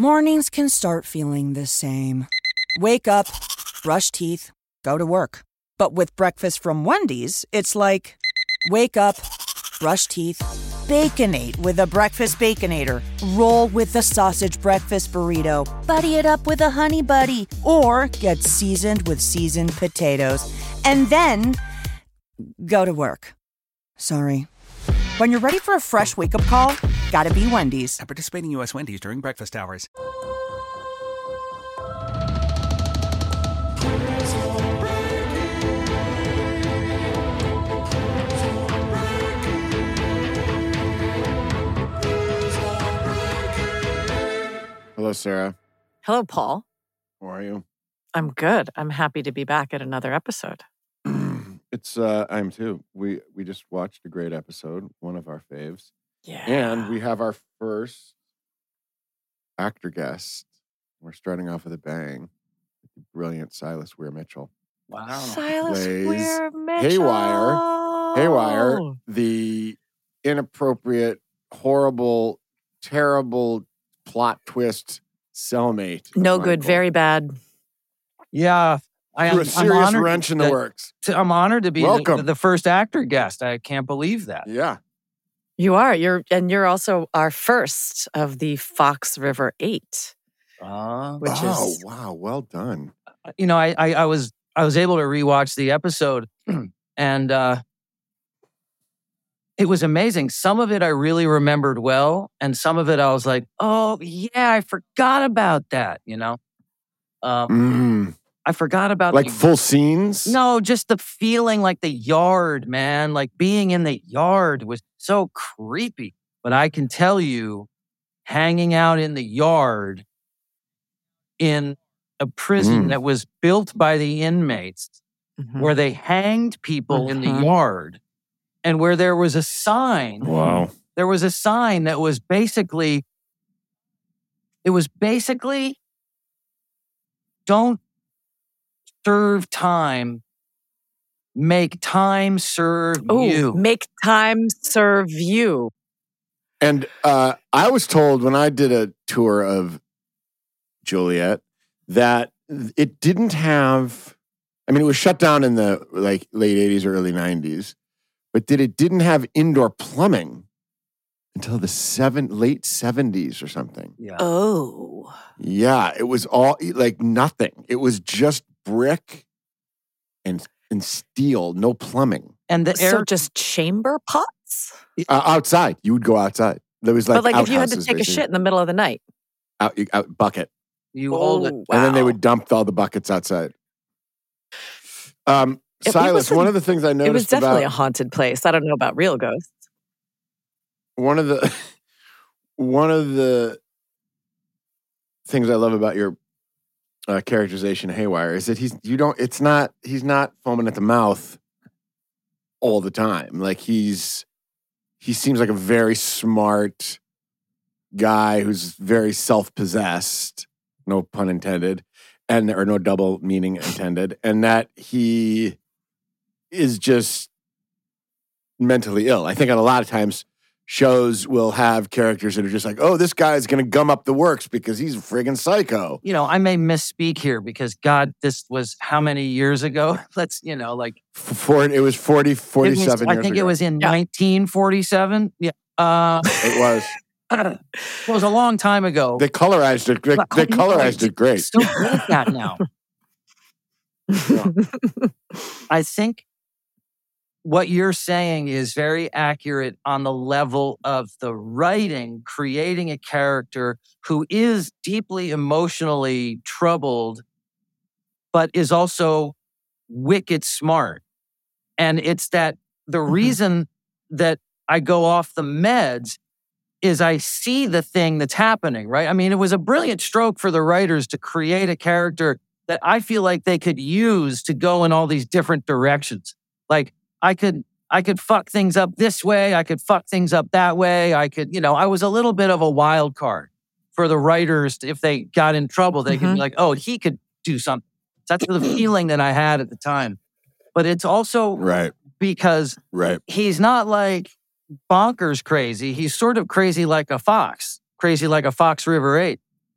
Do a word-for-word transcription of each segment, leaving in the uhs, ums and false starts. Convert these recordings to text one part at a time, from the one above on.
Mornings can start feeling the same. Wake up, brush teeth, go to work. But with breakfast from Wendy's, it's like, wake up, brush teeth, Baconate with a breakfast Baconator. Roll with the sausage breakfast burrito. Buddy it up with a Honey Buddy. Or get seasoned with seasoned potatoes. And then, go to work. Sorry. When you're ready for a fresh wake-up call, gotta be Wendy's. At participating U S Wendy's during breakfast hours. Hello, Sarah. Hello, Paul. How are you? I'm good. I'm happy to be back at another episode. It's uh I'm too. We we just watched a great episode, one of our faves. Yeah. And we have our first actor guest. We're starting off with a bang. The brilliant Silas Weir Mitchell. Wow. Silas Plays Weir Mitchell. Haywire. Haywire, the inappropriate, horrible, terrible plot twist cellmate. of No good, Michael. very bad. Yeah. I am Threw a I'm serious honored wrench in the that- works. to- I'm honored to be the, Welcome. the first actor guest. I can't believe that. Yeah. You are. You're, and you're also our first of the Fox River Eight, Uh, which oh, is wow. Well done. you know, I, I I was I was able to rewatch the episode, and uh, it was amazing. Some of it I really remembered well, and some of it I was like, oh yeah, I forgot about that. You know, um, Mm. I forgot about Like the- full scenes? No, just the feeling, like the yard, man. Like being in the yard was so creepy. But I can tell you, hanging out in the yard in a prison Mm. that was built by the inmates, Mhm. where they hanged people in the Mhm. yard, and where there was a sign. Wow. There was a sign that was basically, it was basically, don't serve time, make time serve oh, you. make time serve you. And uh, I was told when I did a tour of Juliet that it didn't have, I mean, it was shut down in the like late eighties or early nineties, but that it didn't have indoor plumbing until the seven, late seventies or something. Yeah. Oh. Yeah, it was all like nothing. It was just brick and and steel, no plumbing. And the So air, just chamber pots? Uh, outside, you would go outside. There was like, but like if you had to outhouses, take a basically. shit in the middle of the night. out, out bucket. you hold it. Oh, And then they wow. would dump all the buckets outside. Um, It- it Silas, was a- one of the things I noticed It was definitely about a haunted place. I don't know about real ghosts. one of the one of the things I love about your uh, characterization of Haywire is that he's you don't it's not he's not foaming at the mouth all the time. Like he's he seems like a very smart guy who's very self-possessed, no pun intended, and or no double meaning intended, and that he is just mentally ill. I think a lot of times shows will have characters that are just like, oh, this guy's going to gum up the works because he's a friggin' psycho. You know, I may misspeak here because God, this was how many years ago? Let's, you know, like F- For, it was forty, it was- forty-seven I years think ago. it was in Yeah. nineteen forty-seven. Yeah. Uh, It was. it was a long time ago. They colorized it. They, But- they colorized it great. Still good at that now. I think what you're saying is very accurate on the level of the writing, creating a character who is deeply emotionally troubled, but is also wicked smart. And it's that the Mhm. reason that I go off the meds is I see the thing that's happening, right? I mean, it was a brilliant stroke for the writers to create a character that I feel like they could use to go in all these different directions. Like I could, I could fuck things up this way. I could fuck things up that way. I could, you know, I was a little bit of a wild card for the writers. If they got in trouble, they could Mhm. be like, oh, he could do something. That's the feeling that I had at the time. But it's also Right, because right. he's not like bonkers crazy. He's sort of crazy like a fox, crazy like a Fox River eight.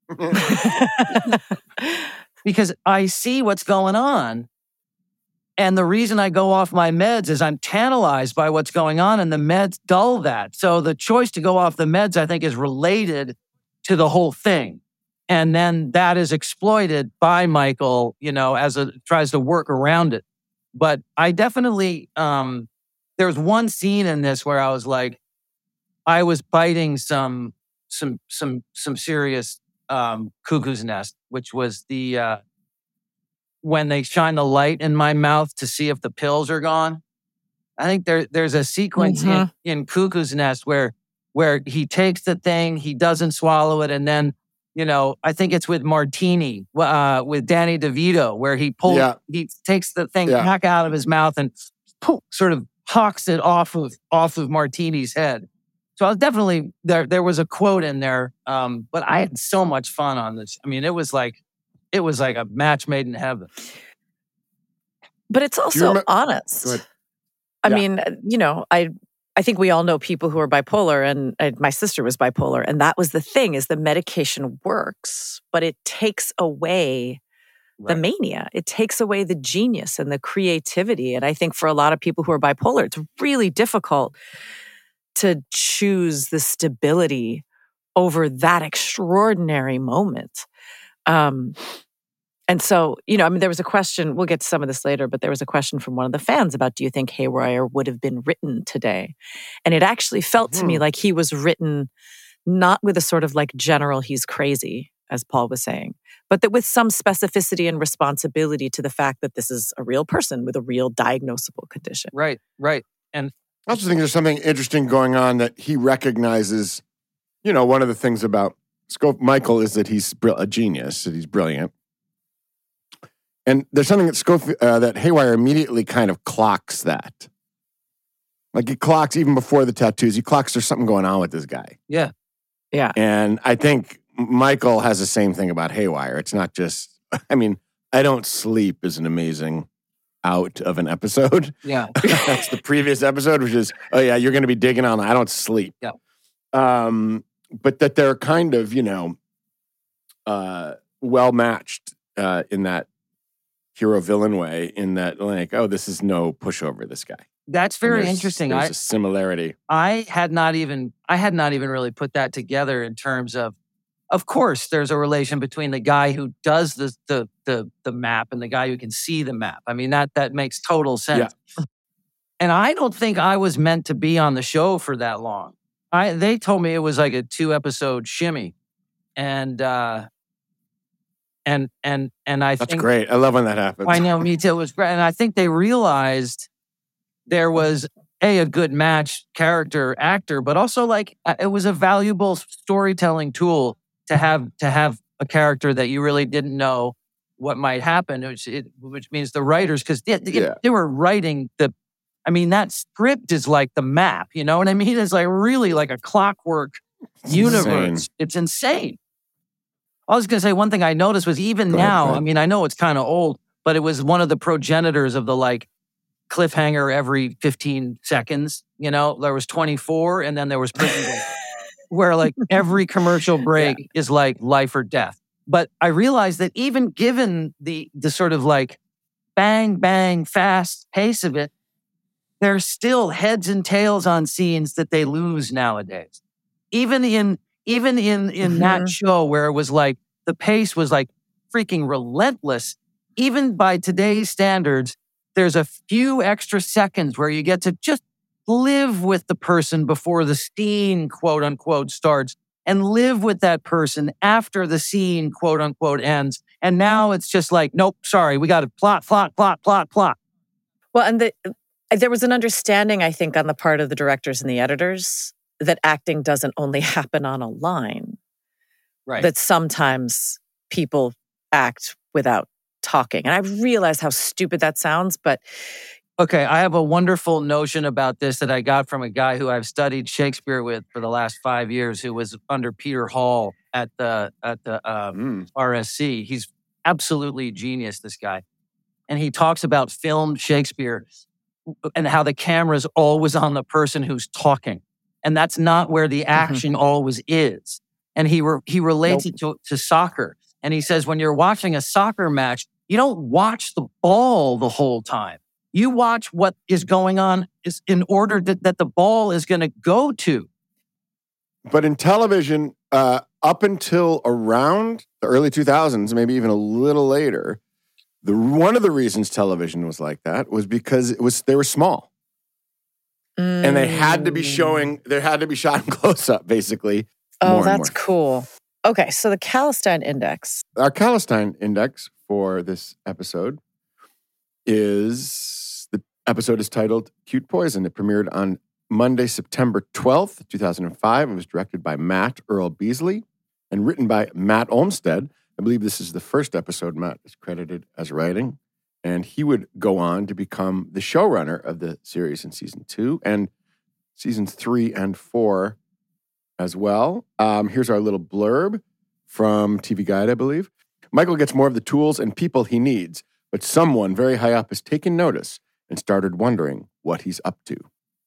Because I see what's going on. And the reason I go off my meds is I'm tantalized by what's going on, and the meds dull that. So the choice to go off the meds, I think, is related to the whole thing. And then that is exploited by Michael, you know, as a tries to work around it. But I definitely, um, there's one scene in this where I was like, I was biting some, some, some, some serious um, cuckoo's nest, which was the, uh, when they shine the light in my mouth to see if the pills are gone. I think there there's a sequence Mhm. in, in Cuckoo's Nest where where he takes the thing, he doesn't swallow it, and then, you know, I think it's with Martini, uh, with Danny DeVito, where he pulls, Yeah. he takes the thing Yeah. back out of his mouth and poof, sort of hawks it off of off of Martini's head. So I was definitely there. There was a quote in there, um, but I had so much fun on this. I mean, it was like it was like a match made in heaven. But it's also remem- honest. Go ahead. I Yeah. mean, you know, I I think we all know people who are bipolar, and, and my sister was bipolar, and that was the thing: is the medication works, but it takes away the Right. mania. It takes away the genius and the creativity. And I think for a lot of people who are bipolar, it's really difficult to choose the stability over that extraordinary moment. Um, and so, you know, I mean, there was a question, we'll get to some of this later, but there was a question from one of the fans about, do you think Haywire would have been written today? And it actually felt to me Hmm. like he was written not with a sort of like general, he's crazy, as Paul was saying, but that with some specificity and responsibility to the fact that this is a real person with a real diagnosable condition. Right, right. And I also think there's something interesting going on that he recognizes. You know, one of the things about Scope Michael is that he's br- a genius, that he's brilliant. And there's something that Scope, uh, that Haywire immediately kind of clocks that. Like he clocks even before the tattoos, he clocks there's something going on with this guy. yeah, Yeah. And I think Michael has the same thing about Haywire. It's not just, I mean, I Don't Sleep is an amazing out of an episode. yeah. That's the previous episode, which is, oh yeah, you're going to be digging on I Don't Sleep. Yeah. Um, but that they're kind of, you know, uh, well matched uh, in that hero villain way. In that, like, oh, this is no pushover. This guy. That's And very there's- interesting. There's I, a similarity. I had not even I had not even really put that together in terms of of course there's a relation between the guy who does the the the, the map and the guy who can see the map. I mean that that makes total sense. And I don't think I was meant to be on the show for that long. I they told me it was like a two episode shimmy. And uh and and and I That's think great. I love when that happens. I know, me too. It was great. And I think they realized there was a, a good match character actor, but also like uh, it was a valuable storytelling tool to have to have a character that you really didn't know what might happen, which, it, which means the writers, because they, they, Yeah. they were writing the, I mean, that script is like the map, you know what I mean? It's like really like a clockwork universe. insane. It's insane. I was going to say one thing I noticed was even Go ahead, now, go I ahead. mean, I know it's kind of old, but it was one of the progenitors of the like cliffhanger every fifteen seconds. You know, there was twenty-four and then there was Prison Break, where like every commercial break is like life or death. But I realized that even given the the sort of like bang, bang, fast pace of it, there's still heads and tails on scenes that they lose nowadays. Even in even in in that Mhm. show where it was like the pace was like freaking relentless, even by today's standards, there's a few extra seconds where you get to just live with the person before the scene, quote unquote, starts, and live with that person after the scene, quote unquote, ends. And now it's just like, nope, sorry, we got to plot, plot, plot, plot, plot. Well, and the, there was an understanding, I think, on the part of the directors and the editors that acting doesn't only happen on a line, Right. that sometimes people act without talking. And I realize how stupid that sounds, but Okay, I have a wonderful notion about this that I got from a guy who I've studied Shakespeare with for the last five years, who was under Peter Hall at the at the um, Mm. R S C. He's absolutely genius, this guy, and he talks about filmed Shakespeare and how the camera's always on the person who's talking, and that's not where the action always is. And he re- he relates nope. it to, to soccer. And he says, when you're watching a soccer match, you don't watch the ball the whole time. You watch what is going on is in order that, that the ball is going to go to. But in television, uh, up until around the early two thousands, maybe even a little later, the one of the reasons television was like that was because it was they were small. Mm. And they had to be showing, they had to be shot in close up, basically. Oh, that's cool. Okay, so the Kallenstein Index. Our Kallenstein Index for this episode is, the episode is titled Cute Poison. It premiered on Monday, September twelfth, two thousand five. It was directed by Matt Earl Beasley and written by Matt Olmstead. I believe this is the first episode Matt is credited as writing. And he would go on to become the showrunner of the series in season two and seasons three and four as well. Um, here's our little blurb from T V Guide, I believe. Michael gets more of the tools and people he needs, but someone very high up has taken notice and started wondering what he's up to.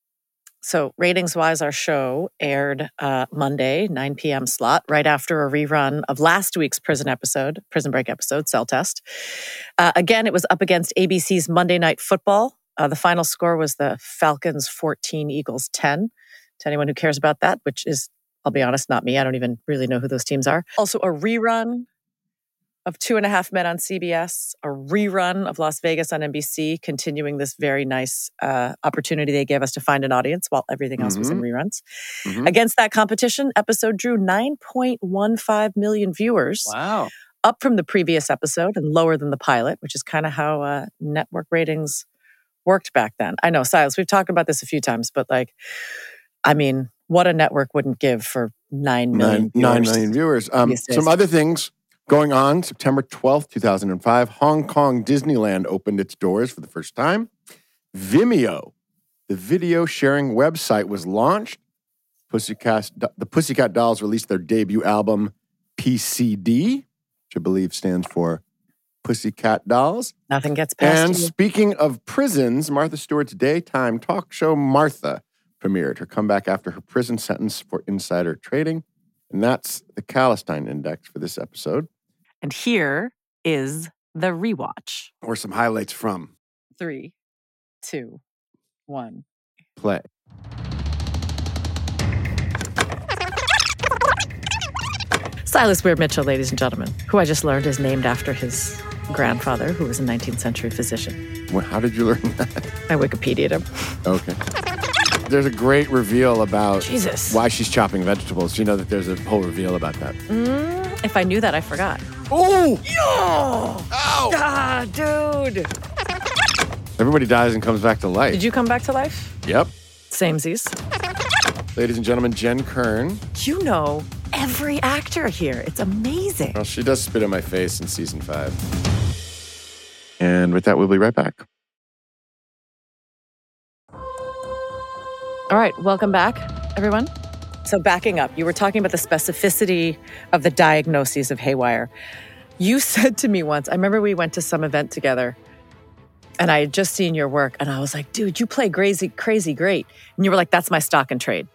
So ratings-wise, our show aired uh, Monday, nine p.m. slot, right after a rerun of last week's Prison episode, Prison Break episode, Cell Test. Uh, again, it was up against A B C's Monday Night Football. Uh, the final score was the Falcons fourteen, Eagles ten. To anyone who cares about that, which is, I'll be honest, not me. I don't even really know who those teams are. Also, a rerun of Two and a Half Men on C B S, a rerun of Las Vegas on N B C, continuing this very nice uh, opportunity they gave us to find an audience while everything else mm-hmm. was in reruns. Mm-hmm. Against that competition, episode drew nine point one five million viewers. Wow. Up from the previous episode and lower than the pilot, which is kind of how uh, network ratings worked back then. I know, Silas, we've talked about this a few times, but like, I mean, what a network wouldn't give for nine million nine, viewers. Nine million viewers. Um, some other things going on, September twelfth, two thousand five, Hong Kong Disneyland opened its doors for the first time. Vimeo, the video sharing website, was launched. Pussycat, the Pussycat Dolls released their debut album, P C D, which I believe stands for Pussycat Dolls. Nothing gets past And you. Speaking of prisons, Martha Stewart's daytime talk show, Martha, premiered her comeback after her prison sentence for insider trading. And that's the Kallenstein Index for this episode. And here is the rewatch. Or some highlights from Three, two, one. Play. Silas Weir Mitchell, ladies and gentlemen, who I just learned is named after his grandfather, who was a nineteenth century physician. Well, how did you learn that? I Wikipedia'd him. Okay. There's a great reveal about Jesus. why she's chopping vegetables. You know that there's a whole reveal about that. Mm, if I knew that, I forgot. Oh! Yo! Ow! Ah, dude! Everybody dies and comes back to life. Did you come back to life? Yep. Samesies. Ladies and gentlemen, Jen Kern. You know every actor here. It's amazing. Well, she does spit in my face in season five. And with that, we'll be right back. All right, welcome back, everyone. So backing up, you were talking about the specificity of the diagnoses of haywire. You said to me once, I remember we went to some event together, and I had just seen your work, and I was like, dude, you play crazy, crazy great. And you were like, that's my stock and trade.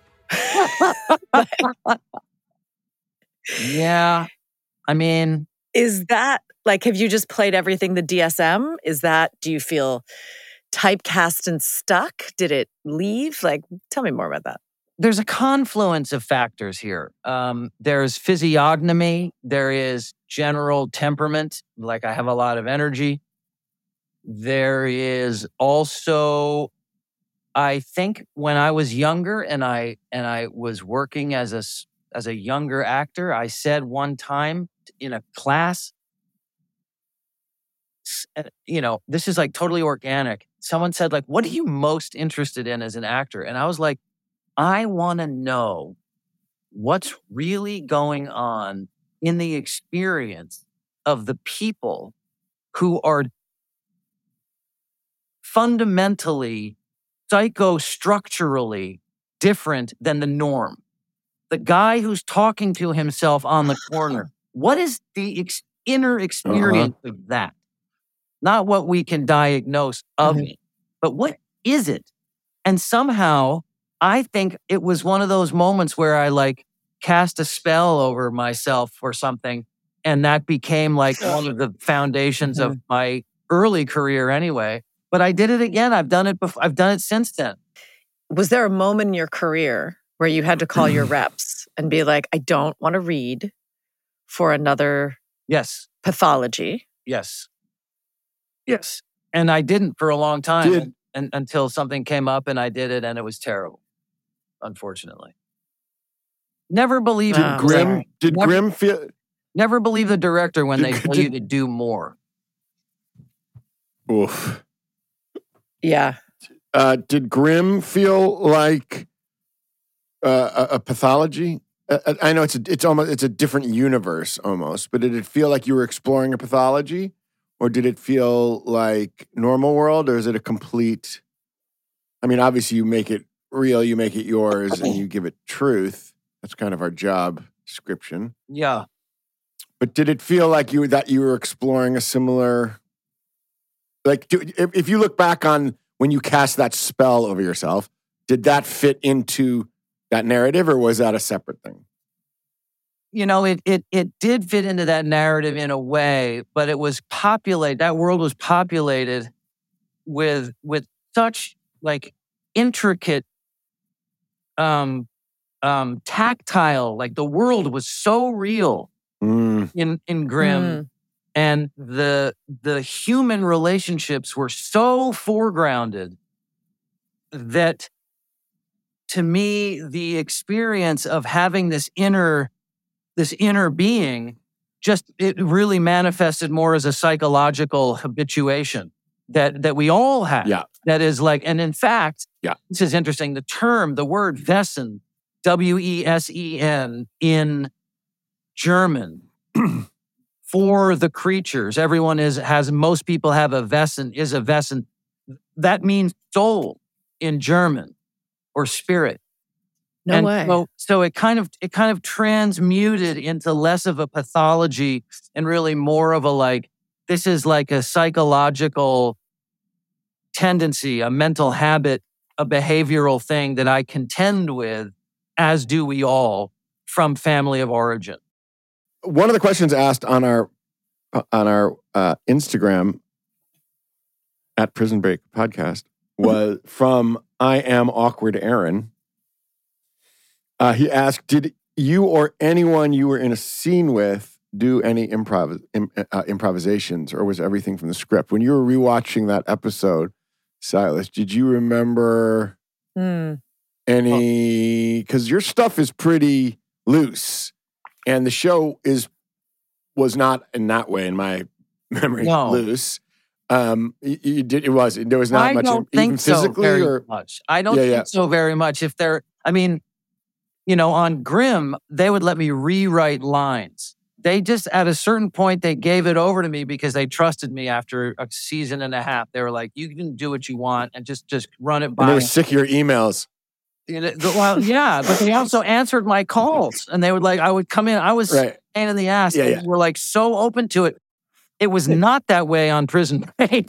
Yeah. I mean... Is that, like, have you just played everything the D S M? Is that, do you feel typecast and stuck? Did it leave? Like, tell me more about that. There's a confluence of factors here. Um, there's physiognomy. There is general temperament. Like, I have a lot of energy. There is also, I think when I was younger and I and I was working as a, as a younger actor, I said one time in a class, you know, this is like totally organic. Someone said, like, what are you most interested in as an actor? And I was like, I want to know what's really going on in the experience of the people who are fundamentally, psychostructurally different than the norm. The guy who's talking to himself on the corner, what is the ex- inner experience uh-huh. of that? Not what we can diagnose of mm-hmm. it, but what is it? And somehow, I think it was one of those moments where I like cast a spell over myself or something. And that became like one of the foundations of my early career anyway. But I did it again. I've done it before. I've done it since then. Was there a moment in your career where you had to call your reps and be like, I don't want to read for another Yes. pathology? Yes. Yes. And I didn't for a long time Did- and, and, until something came up and I did it and it was terrible, unfortunately. Never believe Wow. Grim. Grim, sorry. did Never- Grim feel? Never believe the director when Did- they tell did- you to do more. Oof. Yeah. Uh, did Grim feel like uh, a, a pathology? Uh, I know it's a, it's almost it's a different universe almost, but did it feel like you were exploring a pathology, or did it feel like normal world, or is it a complete? I mean, obviously you make it real, you make it yours, and you give it truth. That's kind of our job description. Yeah. But did it feel like you that you were exploring a similar? Like, do, if, if you look back on when you cast that spell over yourself, did that fit into that narrative, or was that a separate thing? You know, it it it did fit into that narrative in a way, but it was populated. That world was populated with with such like intricate, um, um, tactile. Like the world was so real Mm. in in Grimm, Mm. and the the human relationships were so foregrounded that, to me, the experience of having this inner this inner being, just it really manifested more as a psychological habituation that that we all have. Yeah. That is like, and in fact, Yeah. this is interesting. The term, the word Wesen, W E S E N, in German for the creatures. Everyone is has most people have a Wesen, is a Wesen. That means soul in German or spirit. No and way. So, so it kind of it kind of transmuted into less of a pathology and really more of a like, this is like a psychological tendency, a mental habit, a behavioral thing that I contend with, as do we all, from family of origin. One of the questions asked on our on our uh, Instagram at Prison Break Podcast was from I Am Awkward Aaron. Uh, he asked, "Did you or anyone you were in a scene with do any improv im, uh, improvisations, or was everything from the script?" When you were rewatching that episode, Silas, did you remember Mm. any? Because your stuff is pretty loose, and the show is was not in that way, in my memory, No. loose. Um, you, you did it was there was not I much don't in- even think so physically very or much. I don't Yeah, think yeah. so very much. If they're, I mean, you know, on Grimm, they would let me rewrite lines. They just, at a certain point, they gave it over to me because they trusted me after a season and a half. They were like, you can do what you want and just, just run it and they by. were sick of your emails. You know, the- Well, yeah, but they also answered my calls and they would like, I would come in, I was Right. pain in the ass. Yeah, They yeah. were like so open to it. It was not that way on Prison Break.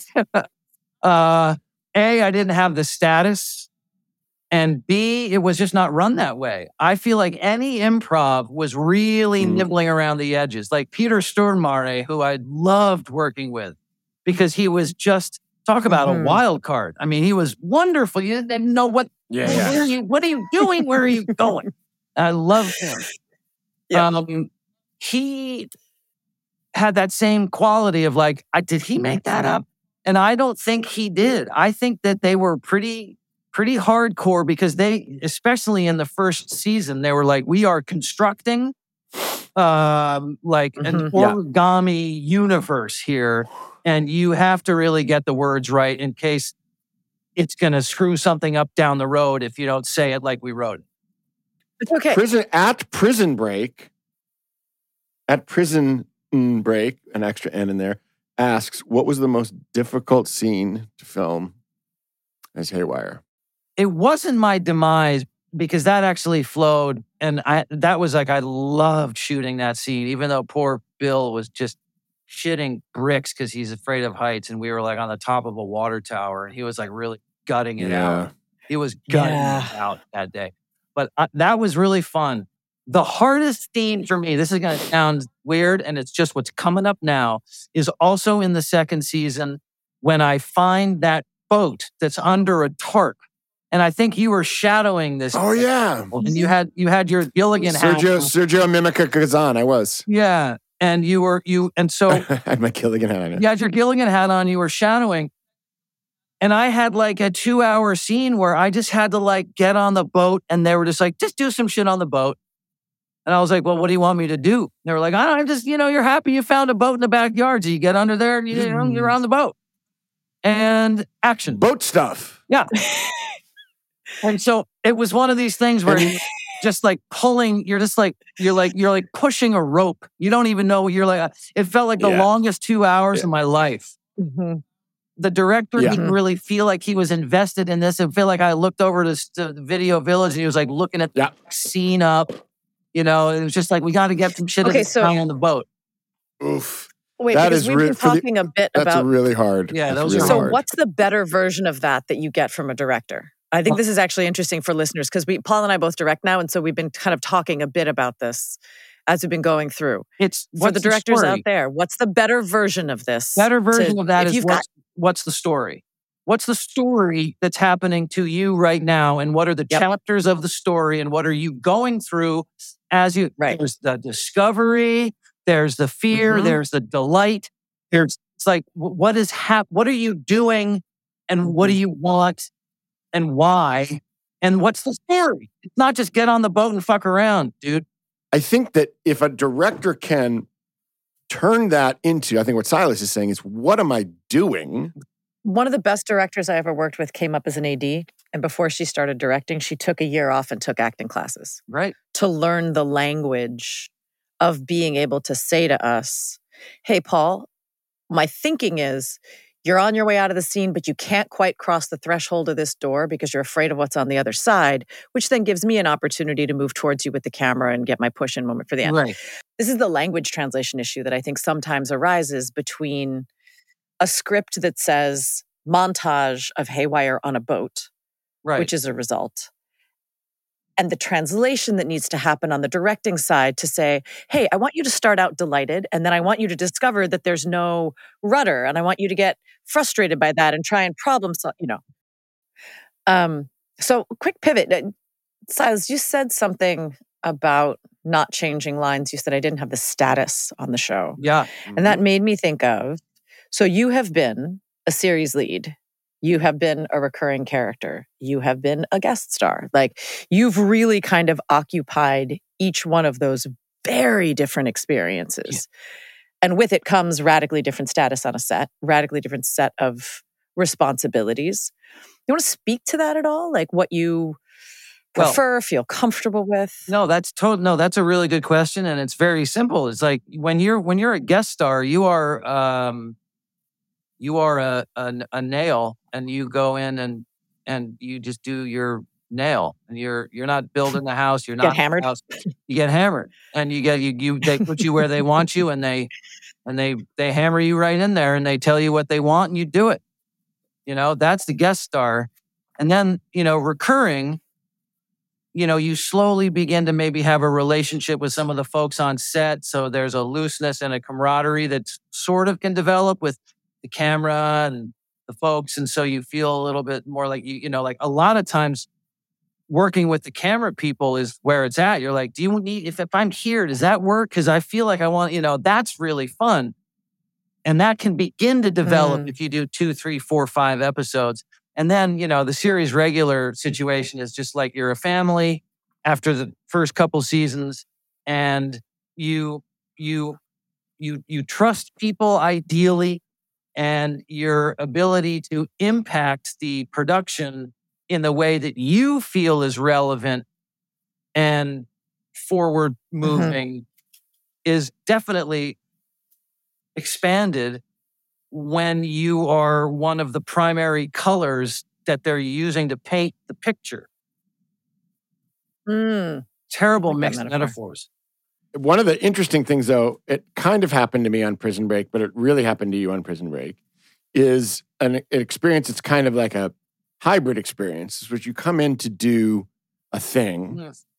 uh, A, I didn't have the status. And B, it was just not run that way. I feel like any improv was really Mm. nibbling around the edges. Like Peter Stormare, who I loved working with because he was just, talk about Mhm. a wild card. I mean, he was wonderful. You didn't know what, Yeah, where yeah. are you, what are you doing? Where are you going? I loved him. Yeah. Um, he had that same quality of like, I, did he make that up? And I don't think he did. I think that they were pretty, pretty hardcore because they, especially in the first season, they were like, we are constructing um, like an Mhm. Yeah. origami universe here. And you have to really get the words right in case it's going to screw something up down the road if you don't say it like we wrote it. It's okay. Prison at Prison Break, at Prison Break, an extra N in there, asks, what was the most difficult scene to film as Haywire? It wasn't my demise because that actually flowed. And I that was like, I loved shooting that scene, even though poor Bill was just shitting bricks because he's afraid of heights. And we were like on the top of a water tower and he was like really gutting it Yeah. out. He was gutting Yeah. it out that day. But uh, that was really fun. The hardest scene for me, this is going to sound weird, and it's just what's coming up now, is also in the second season when I find that boat that's under a tarp. And I think you were shadowing this. Oh, yeah. And you had you had your Gilligan hat. Sergio, Sergio Mimica Kazan, I was. Yeah. And you were, you, and so. I had my Gilligan hat on. You had your Gilligan hat on, you were shadowing. And I had like a two hour scene where I just had to like get on the boat and they were just like, just do some shit on the boat. And I was like, well, what do you want me to do? They were like, I don't, I'm just, you know, you're happy you found a boat in the backyard. So you get under there and you, you know, you're on the boat. And action. Boat stuff. Yeah. And so it was one of these things where you're just like pulling, you're just like, you're like, you're like pushing a rope. You don't even know what you're like. It felt like the Yeah. longest two hours Yeah. of my life. Mm-hmm. The director Yeah. didn't really feel like he was invested in this. I feel like I looked over to, to the Video Village and he was like looking at Yeah. the scene up. You know, it was just like, we got to get some shit Okay, okay, so- guy on the boat. Oof. Wait, That because is we've re- been for the- talking a bit That's about. really hard. Yeah, That's those are really So, hard. what's the better version of that that you get from a director? I think this is actually interesting for listeners because we, Paul and I both direct now, and so we've been kind of talking a bit about this as we've been going through. It's For what's the directors story? out there, what's the better version of this? Better version to- of that if is you've what's, what's the story? What's the story that's happening to you right now? And what are the Yep. chapters of the story? And what are you going through as you, Right. there's the discovery, there's the fear, Mhm. there's the delight. There's, it's like, wh- what is hap- what are you doing? And what do you want? And why? And what's the story? It's not just get on the boat and fuck around, dude. I think that if a director can turn that into, I think what Silas is saying is, what am I doing? One of the best directors I ever worked with came up as an A D, and before she started directing, she took a year off and took acting classes Right. to learn the language of being able to say to us, hey, Paul, my thinking is you're on your way out of the scene, but you can't quite cross the threshold of this door because you're afraid of what's on the other side, which then gives me an opportunity to move towards you with the camera and get my push-in moment for the end. Right. This is the language translation issue that I think sometimes arises between a script that says montage of Haywire on a boat, Right. which is a result, and the translation that needs to happen on the directing side to say, hey, I want you to start out delighted, and then I want you to discover that there's no rudder, and I want you to get frustrated by that and try and problem solve, you know. Um, so quick pivot. Uh, Silas, you said something about not changing lines. You said I didn't have the status on the show. Yeah. And that made me think of, so you have been a series lead. You have been a recurring character. You have been a guest star. Like, you've really kind of occupied each one of those very different experiences. Yeah. And with it comes radically different status on a set, radically different set of responsibilities. You want to speak to that at all? Like what you Well- prefer, feel comfortable with? No, that's total. No, that's a really good question, and it's very simple. It's like when you're when you're a guest star, you are um, you are a, a a nail, and you go in and and you just do your nail, and you're you're not building the house. You're Get not hammered? the house. You get hammered, and you get you you they put you where they want you, and they and they they hammer you right in there, and they tell you what they want, and you do it. You know, that's the guest star, and then you know recurring. You know, you slowly begin to maybe have a relationship with some of the folks on set. So there's a looseness and a camaraderie that sort of can develop with the camera and the folks. And so you feel a little bit more like, you, you know, like a lot of times working with the camera people is where it's at. You're like, do you need, if, if I'm here, does that work? Because I feel like I want, you know, that's really fun. And that can begin to develop Mm. if you do two, three, four, five episodes. And then, you know, the series regular situation is just like you're a family after the first couple seasons, and you you you you trust people ideally, and your ability to impact the production in the way that you feel is relevant and forward moving is definitely expanded when you are one of the primary colors that they're using to paint the picture. Mm. Terrible I like that mixed metaphor. metaphors. One of the interesting things, though, it kind of happened to me on Prison Break, but it really happened to you on Prison Break, is an, an experience that's kind of like a hybrid experience, which you come in to do a thing, Yes.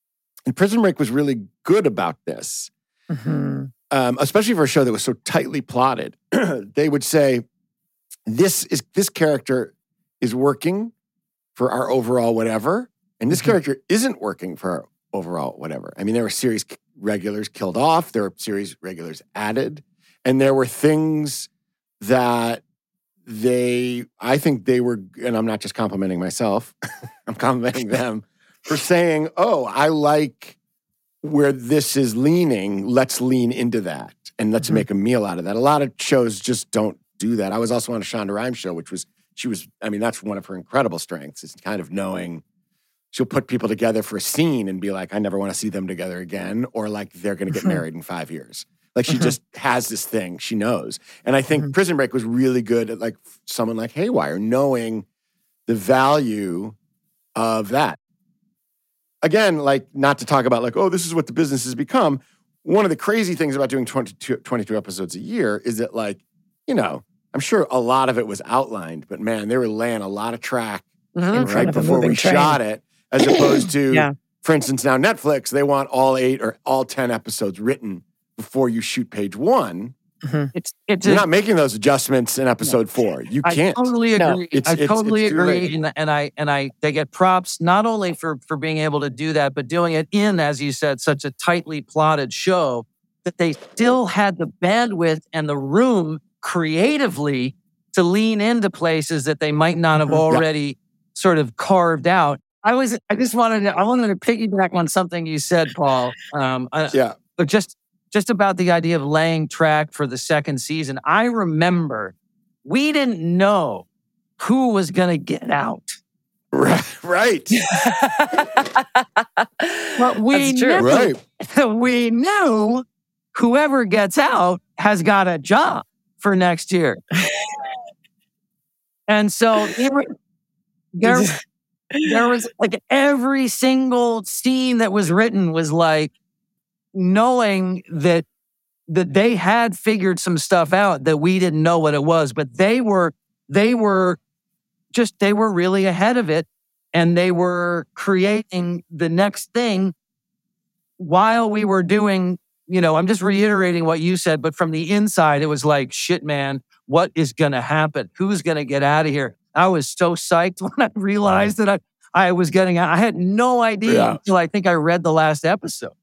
And Prison Break was really good about this, Mm-hmm. um, especially for a show that was so tightly plotted. They would say, this is this character is working for our overall whatever, and this Mm-hmm. character isn't working for our overall whatever. I mean, there were series regulars killed off, there were series regulars added, and there were things that they, I think they were, and I'm not just complimenting myself, I'm complimenting them for saying, oh, I like where this is leaning, let's lean into that and let's Mhm. make a meal out of that. A lot of shows just don't do that. I was also on a Shonda Rhimes show, which was, she was, I mean, that's one of her incredible strengths, is kind of knowing she'll put people together for a scene and be like, I never want to see them together again, or like they're going to get Mhm. married in five years. Like she Mhm. just has this thing she knows. And I think Mhm. Prison Break was really good at like someone like Haywire knowing the value of that. Again, like not to talk about like, oh, this is what the business has become. One of the crazy things about doing twenty-two, twenty-two episodes a year is that like, you know, I'm sure a lot of it was outlined, but man, they were laying a lot of track In front right of a before we moving train. shot it, as opposed to, Yeah. for instance, now Netflix, they want all eight or all ten episodes written before you shoot page one. It's it's You're a- not making those adjustments in episode four. You I can't. totally No. agree. It's- I it's- totally it's too agree, late. and, and I and I they get props not only for for being able to do that, but doing it in, as you said, such a tightly plotted show that they still had the bandwidth and the room creatively to lean into places that they might not have Mhm. Yeah. already sort of carved out. I was I just wanted to I wanted to piggyback on something you said, Paul. Um, I- Yeah. but just just about the idea of laying track for the second season. I remember we didn't know who was going to get out, Right. Right. but we That's true. knew Right. we knew whoever gets out has got a job for next year. And so there, were- there, there was like every single scene that was written was like knowing that that they had figured some stuff out that we didn't know what it was, but they were they were just they were really ahead of it, and they were creating the next thing while we were doing, you know, I'm just reiterating what you said, but from the inside it was like, shit, man, what is going to happen? Who's going to get out of here? I was so psyched when I realized that I I was getting out. I had no idea Yeah. until I think I read the last episode.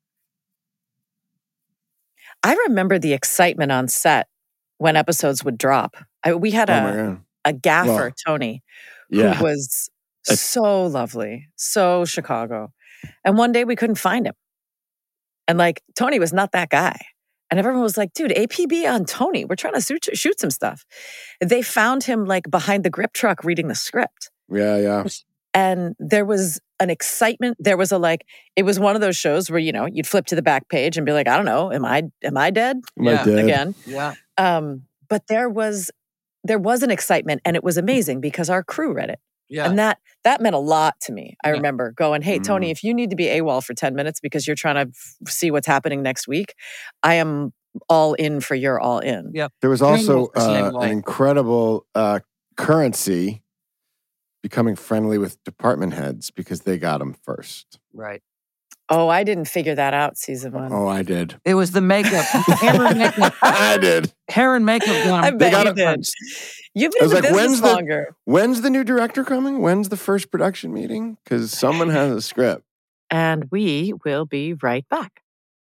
I remember the excitement on set when episodes would drop. I, we had Oh my a, God. a gaffer, Well, Tony, Yeah. who was That's- so lovely, so Chicago. And one day we couldn't find him. And like, Tony was not that guy. And everyone was like, dude, A P B on Tony. We're trying to shoot, shoot some stuff. They found him like behind the grip truck reading the script. Yeah. Yeah. And there was an excitement. There was a like, it was one of those shows where, you know, you'd flip to the back page and be like, I don't know, am I am I dead? Am I Yeah. dead? Again. Yeah. Um, but there was there was an excitement, and it was amazing because our crew read it. Yeah. And that that meant a lot to me. I Yeah. remember going, hey, Tony, Mhm. if you need to be AWOL for ten minutes because you're trying to f- see what's happening next week, I am all in for your all in. Yeah. There was Green also was the same uh, way. an incredible uh, currency becoming friendly with department heads because they got them first. Right. Oh, I didn't figure that out season one. Oh, I did. It was the makeup. hair and makeup. I did. Hair and makeup. got 'em. I They bet got you it did. first. You've I been was in like, the business when's the- longer. When's the new director coming? When's the first production meeting? Because someone has a script. And we will be right back.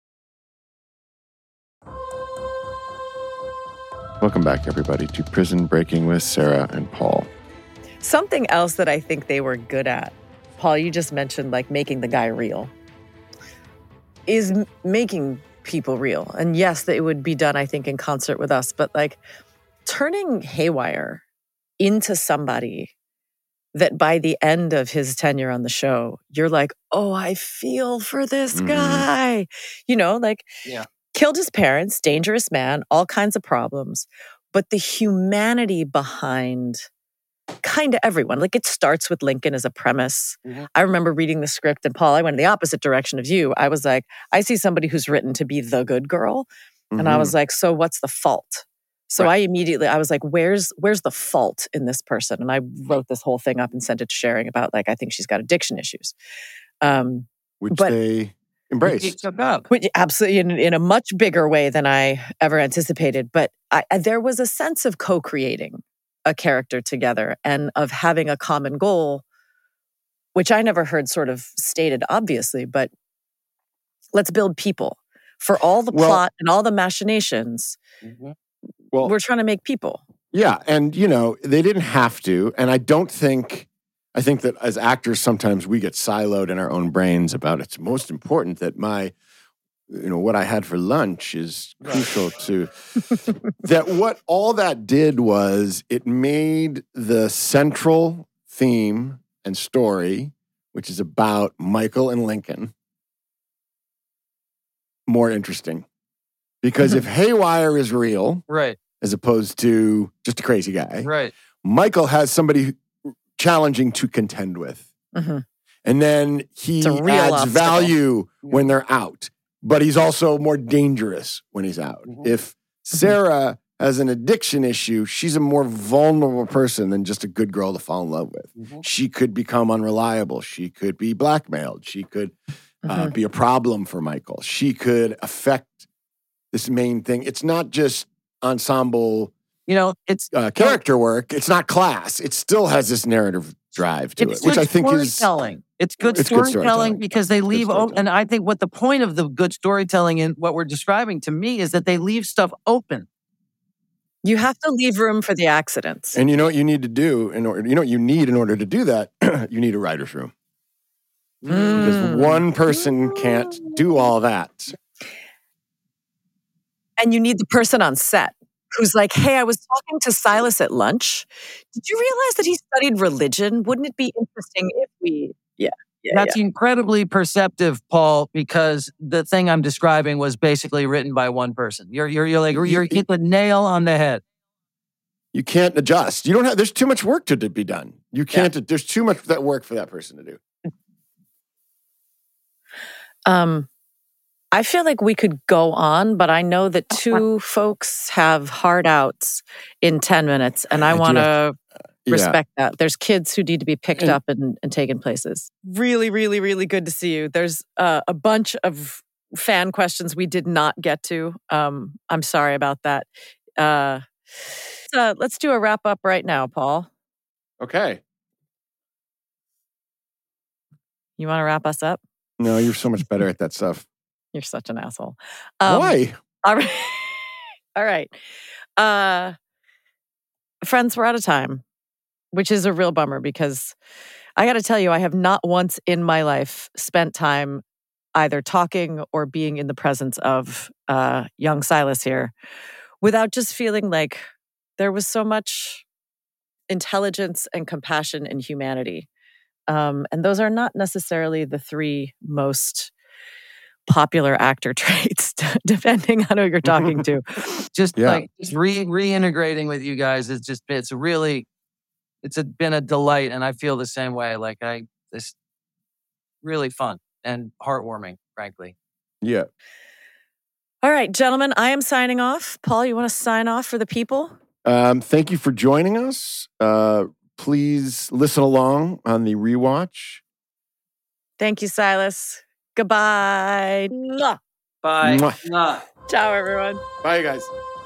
Welcome back, everybody, to Prison Breaking with Sarah and Paul. Something else that I think they were good at, Paul, you just mentioned like making the guy real, is m- making people real. And yes, that it would be done, I think, in concert with us, but like turning Haywire into somebody that by the end of his tenure on the show, you're like, oh, I feel for this Mhm. guy. You know, like Yeah. killed his parents, dangerous man, all kinds of problems. But the humanity behind kind of everyone, like it starts with Lincoln as a premise. Mhm. I remember reading the script, and Paul, I went in the opposite direction of you. I was like, I see somebody who's written to be the good girl. And I Mhm. was like, so what's the fault? So Right. I immediately, I was like, where's where's the fault in this person? And I wrote this whole thing up and sent it to Sharing about like, I think she's got addiction issues. Um, Which but- they embraced. He took up. Which, absolutely, in, in a much bigger way than I ever anticipated. But I, I, there was a sense of co-creating a character together and of having a common goal, which I never heard sort of stated obviously, but let's build people. For all the Well- plot and all the machinations, Mm-hmm. Well, we're trying to make people. yeah, and you know, they didn't have to, and I don't think I think that as actors sometimes we get siloed in our own brains about it's most important that my you know what I had for lunch is crucial to that what all that did was it made the central theme and story, which is about Michael and Lincoln, more interesting. Because if Haywire is real, Right, as opposed to just a crazy guy, right. Michael has somebody challenging to contend with. Mm-hmm. And then he It's a real adds obstacle. value when they're out, but he's also more dangerous when he's out. Mhm. If Sarah has an addiction issue, she's a more vulnerable person than just a good girl to fall in love with. Mhm. She could become unreliable. She could be blackmailed. She could uh, Mhm. be a problem for Michael. She could affect this main thing. It's not just ensemble You know, it's uh, character work. It's not class. It still has this narrative drive to it's it, which good I think is storytelling. It's good It's good storytelling storytelling. because they leave, o- storytelling. and I think what the point of the good storytelling in what we're describing to me is that they leave stuff open. You have to leave room for the accidents. And you know what you need to do in order, you know what you need in order to do that? You need a writer's room. Because Mm. one person can't do all that. And you need the person on set who's like, hey, I was talking to Silas at lunch. Did you realize that he studied religion? Wouldn't it be interesting if we, yeah, yeah, That's incredibly perceptive, Paul, because the thing I'm describing was basically written by one person. You're you're you're like you're You- hit the nail on the head. You can't adjust. You don't have, there's too much work to, to be done. You can't, there's too much that work for that person to do. yeah. Um, I feel like we could go on, but I know that two folks have hard outs in ten minutes, and I, I do want to have- Yeah. respect that. There's kids who need to be picked And- up and, and taken places. Really, really, really good to see you. There's uh, a bunch of fan questions we did not get to. Um, I'm sorry about that. Uh, uh, let's do a wrap up right now, Paul. Okay. You want to wrap us up? No, you're so much better at that stuff. You're such an asshole. Um, Why? All right. All right. Uh, friends, we're out of time, which is a real bummer because I got to tell you, I have not once in my life spent time either talking or being in the presence of uh, young Silas here without just feeling like there was so much intelligence and compassion and humanity. Um, and those are not necessarily the three most popular actor traits, depending on who you're talking to. Just Yeah. like just re reintegrating with you guys is just it's really it's a, been a delight, and I feel the same way. Like I this really fun and heartwarming, frankly. Yeah. All right, gentlemen, I am signing off. Paul, you want to sign off for the people? Um, thank you for joining us. Uh, please listen along on the rewatch. Thank you, Silas. Goodbye. Mwah. Bye. Mwah. Ciao, everyone. Bye, you guys.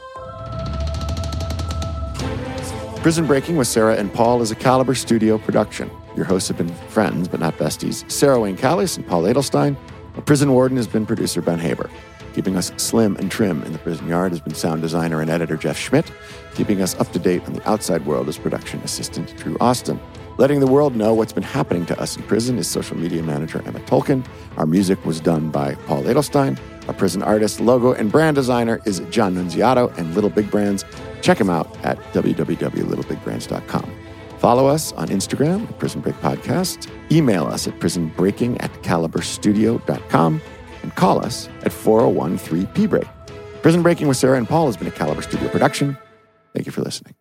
Prison Breaking with Sarah and Paul is a Caliber Studio production. Your hosts have been friends, but not besties. Sarah Wayne Callies and Paul Edelstein. Our prison warden has been producer Ben Haber. Keeping us slim and trim in the prison yard has been sound designer and editor Jeff Schmidt. Keeping us up to date on the outside world is production assistant Drew Austin. Letting the world know what's been happening to us in prison is social media manager Emma Tolkien. Our music was done by Paul Edelstein. Our prison artist, logo, and brand designer is John Nunziato and Little Big Brands. Check him out at w w w dot little big brands dot com. Follow us on Instagram at Prison Break Podcast. Email us at prisonbreaking at caliber studio dot com. And call us at four oh one three P break. Prison Breaking with Sarah and Paul has been a Caliber Studio production. Thank you for listening.